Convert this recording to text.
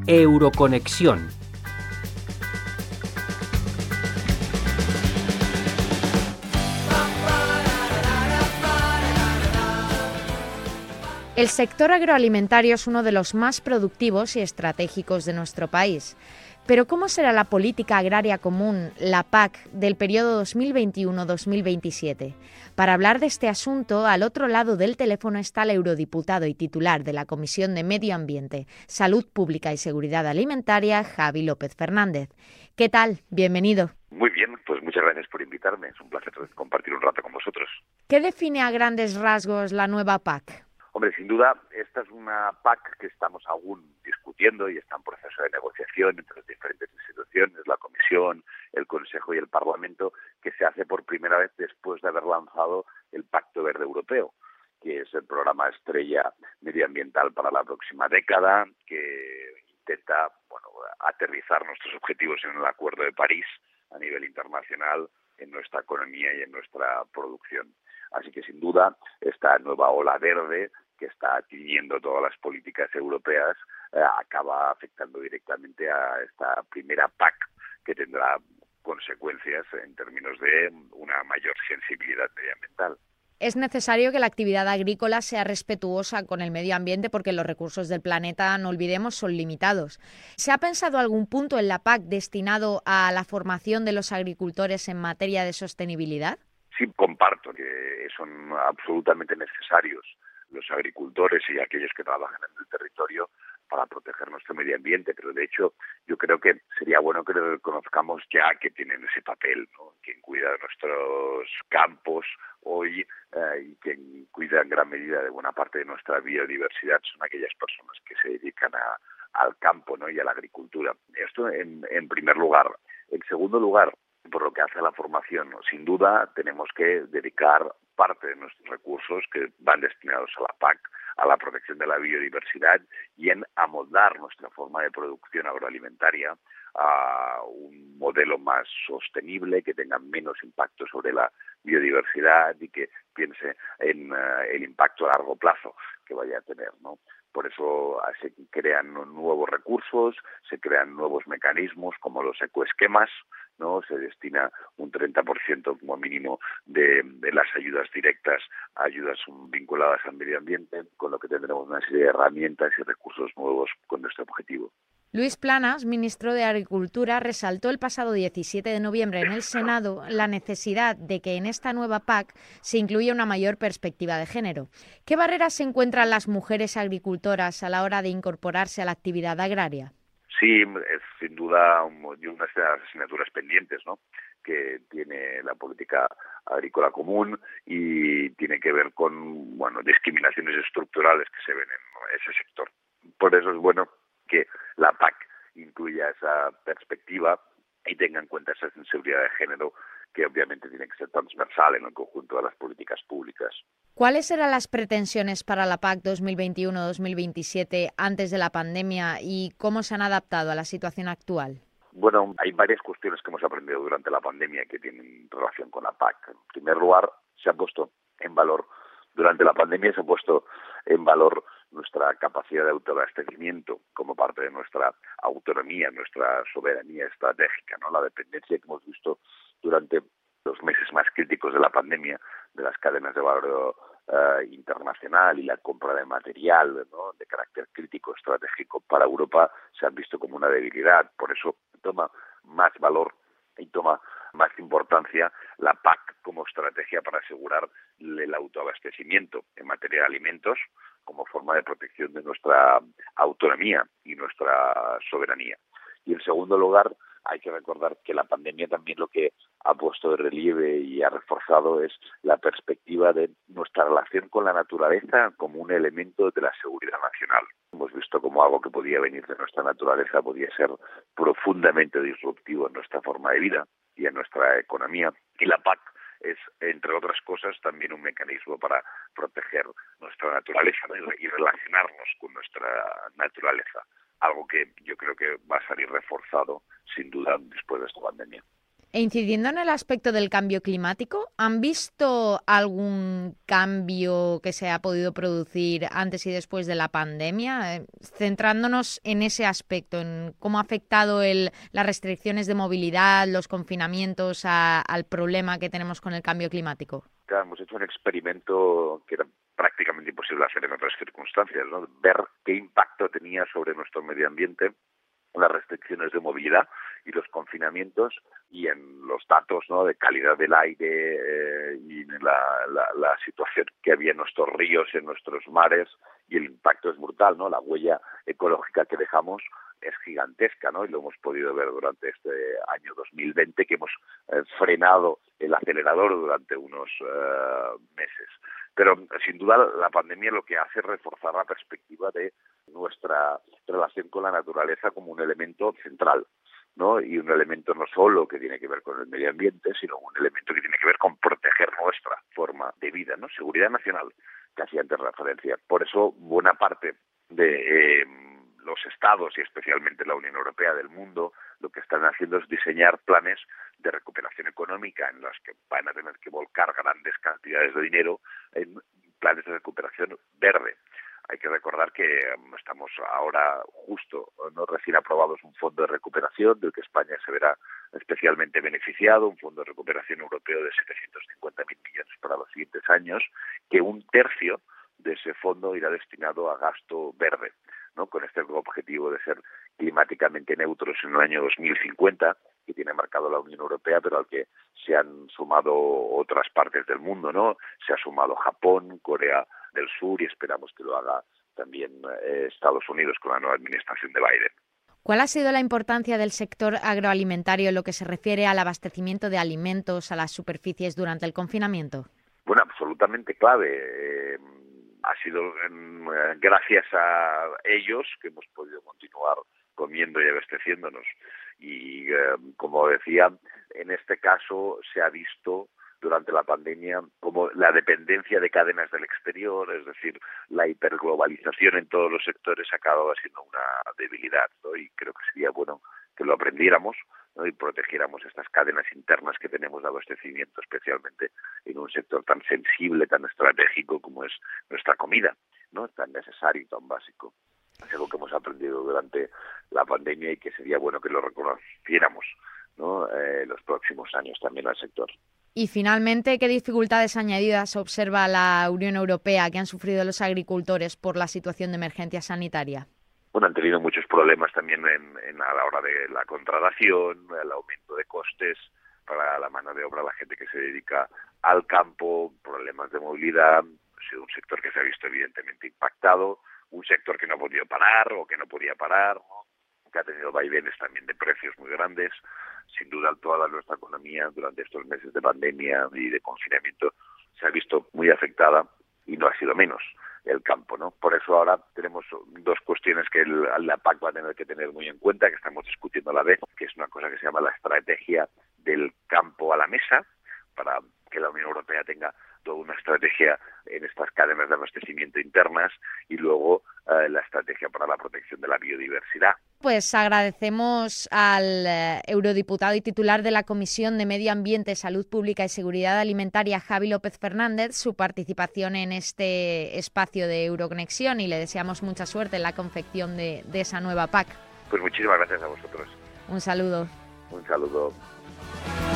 Euroconexión. El sector agroalimentario es uno de los más productivos y estratégicos de nuestro país. Pero ¿cómo será la política agraria común, la PAC, del periodo 2021-2027? Para hablar de este asunto, al otro lado del teléfono está el eurodiputado y titular de la Comisión de Medio Ambiente, Salud Pública y Seguridad Alimentaria, Javi López Fernández. ¿Qué tal? Bienvenido. Muy bien, pues muchas gracias por invitarme. Es un placer compartir un rato con vosotros. ¿Qué define a grandes rasgos la nueva PAC? Hombre, sin duda, esta es una PAC que estamos aún discutiendo y está en proceso de negociación entre las diferentes instituciones, la Comisión, el Consejo y el Parlamento, que se hace por primera vez después de haber lanzado el Pacto Verde Europeo, que es el programa estrella medioambiental para la próxima década, que intenta aterrizar nuestros objetivos en el Acuerdo de París a nivel internacional, en nuestra economía y en nuestra producción. Así que, sin duda, esta nueva ola verde que está tiñendo todas las políticas europeas acaba afectando directamente a esta primera PAC, que tendrá consecuencias en términos de una mayor sensibilidad medioambiental. Es necesario que la actividad agrícola sea respetuosa con el medio ambiente porque los recursos del planeta, no olvidemos, son limitados. ¿Se ha pensado algún punto en la PAC destinado a la formación de los agricultores en materia de sostenibilidad? Sí, comparto que son absolutamente necesarios los agricultores y aquellos que trabajan en el territorio para proteger nuestro medio ambiente, pero de hecho yo creo que sería bueno que lo reconozcamos ya que tienen ese papel, ¿no? Quien cuida de nuestros campos hoy y quien cuida en gran medida de buena parte de nuestra biodiversidad son aquellas personas que se dedican al campo, ¿no? Y a la agricultura. Esto en primer lugar. En segundo lugar, por lo que hace a la formación, sin duda tenemos que dedicar parte de nuestros recursos que van destinados a la PAC, a la protección de la biodiversidad y en amoldar nuestra forma de producción agroalimentaria a un modelo más sostenible, que tenga menos impacto sobre la biodiversidad y que piense en el impacto a largo plazo que vaya a tener, ¿no? Por eso se crean nuevos recursos, se crean nuevos mecanismos como los ecoesquemas, ¿no? Se destina un 30% como mínimo de las ayudas directas a ayudas vinculadas al medio ambiente, con lo que tendremos una serie de herramientas y recursos nuevos con nuestro objetivo. Luis Planas, ministro de Agricultura, resaltó el pasado 17 de noviembre en el Senado la necesidad de que en esta nueva PAC se incluya una mayor perspectiva de género. ¿Qué barreras se encuentran las mujeres agricultoras a la hora de incorporarse a la actividad agraria? Sí, es sin duda una de las asignaturas pendientes, ¿no?, que tiene la política agrícola común y tiene que ver con discriminaciones estructurales que se ven en ese sector. Por eso es bueno que la PAC incluya esa perspectiva y tenga en cuenta esa sensibilidad de género que obviamente tiene que ser transversal en el conjunto de las políticas públicas. ¿Cuáles eran las pretensiones para la PAC 2021-2027 antes de la pandemia y cómo se han adaptado a la situación actual? Bueno, hay varias cuestiones que hemos aprendido durante la pandemia que tienen relación con la PAC. En primer lugar, durante la pandemia se ha puesto en valor nuestra capacidad de autoabastecimiento como parte de nuestra autonomía, nuestra soberanía estratégica, ¿no? La dependencia que hemos visto durante los meses más críticos de la pandemia de las cadenas de valor internacional y la compra de material, ¿no?, de carácter crítico estratégico para Europa se han visto como una debilidad. Por eso toma más valor y toma más importancia la PAC como estrategia para asegurar el autoabastecimiento en materia de alimentos como forma de protección de nuestra autonomía y nuestra soberanía. Y en segundo lugar, hay que recordar que la pandemia también lo que ha puesto de relieve y ha reforzado es la perspectiva de nuestra relación con la naturaleza como un elemento de la seguridad nacional. Hemos visto como algo que podía venir de nuestra naturaleza podía ser profundamente disruptivo en nuestra forma de vida y en nuestra economía. Y la PAC es, entre otras cosas, también un mecanismo para proteger nuestra naturaleza y relacionarnos con nuestra naturaleza. Algo que yo creo que va a salir reforzado, sin duda, después de esta pandemia. E incidiendo en el aspecto del cambio climático, ¿han visto algún cambio que se ha podido producir antes y después de la pandemia? Centrándonos en ese aspecto, en cómo ha afectado las restricciones de movilidad, los confinamientos al problema que tenemos con el cambio climático. Claro, hemos hecho un experimento que era prácticamente imposible hacer en otras circunstancias, ¿no? Ver qué impacto tenía sobre nuestro medio ambiente las restricciones de movilidad y los confinamientos, y en los datos, ¿no?, de calidad del aire y en la situación que había en nuestros ríos, en nuestros mares, y el impacto es brutal, ¿no? La huella ecológica que dejamos es gigantesca, ¿no? Y lo hemos podido ver durante este año 2020, que hemos frenado el acelerador durante unos meses. Pero sin duda la pandemia lo que hace es reforzar la perspectiva de nuestra relación con la naturaleza como un elemento central, ¿no? Y un elemento no solo que tiene que ver con el medio ambiente, sino un elemento que tiene que ver con proteger nuestra forma de vida, ¿no? Seguridad nacional, que hacía antes referencia. Por eso buena parte de los estados, y especialmente la Unión Europea, del mundo, lo que están haciendo es diseñar planes de recuperación económica en los que van a tener que volcar grandes cantidades de dinero en planes de recuperación verde. Hay que recordar que estamos ahora justo, ¿no?, recién aprobados un fondo de recuperación del que España se verá especialmente beneficiado, un fondo de recuperación europeo de 750.000 millones para los siguientes años, que un tercio de ese fondo irá destinado a gasto verde, ¿no?, con este objetivo de ser climáticamente neutros en el año 2050, que tiene marcado la Unión Europea, pero al que se han sumado otras partes del mundo, ¿no? Se ha sumado Japón, Corea del Sur, y esperamos que lo haga también Estados Unidos con la nueva administración de Biden. ¿Cuál ha sido la importancia del sector agroalimentario en lo que se refiere al abastecimiento de alimentos a las superficies durante el confinamiento? Bueno, absolutamente clave. Ha sido gracias a ellos que hemos podido continuar comiendo y abasteciéndonos. Y como decía, en este caso se ha visto durante la pandemia como la dependencia de cadenas del exterior, es decir, la hiperglobalización en todos los sectores ha acabado siendo una debilidad, ¿no? Y creo que sería bueno que lo aprendiéramos, ¿no?, y protegiéramos estas cadenas internas que tenemos de abastecimiento, especialmente en un sector tan sensible, tan estratégico como es nuestra comida, ¿no?, tan necesario y tan básico. Es algo que hemos aprendido durante la pandemia y que sería bueno que lo reconociéramos, ¿no?, los próximos años también al sector. Y finalmente, ¿qué dificultades añadidas observa la Unión Europea que han sufrido los agricultores por la situación de emergencia sanitaria? Bueno, han tenido muchos problemas también a la hora de la contratación, el aumento de costes para la mano de obra, la gente que se dedica al campo, problemas de movilidad. Ha sido un sector que se ha visto evidentemente impactado, un sector que no ha podido parar o que no podía parar, ¿no?, que ha tenido vaivenes también de precios muy grandes. Sin duda, toda nuestra economía durante estos meses de pandemia y de confinamiento se ha visto muy afectada, y no ha sido menos el campo, ¿no? Por eso ahora tenemos dos cuestiones que la PAC va a tener que tener muy en cuenta, que estamos discutiendo a la vez, que es una cosa que se llama la estrategia del campo a la mesa, para que la Unión Europea tenga toda una estrategia en estas cadenas de abastecimiento internas, y luego la estrategia para la protección de la biodiversidad. Pues agradecemos al eurodiputado y titular de la Comisión de Medio Ambiente, Salud Pública y Seguridad Alimentaria, Javi López Fernández, su participación en este espacio de Euroconexión, y le deseamos mucha suerte en la confección de esa nueva PAC. Pues muchísimas gracias a vosotros. Un saludo. Un saludo.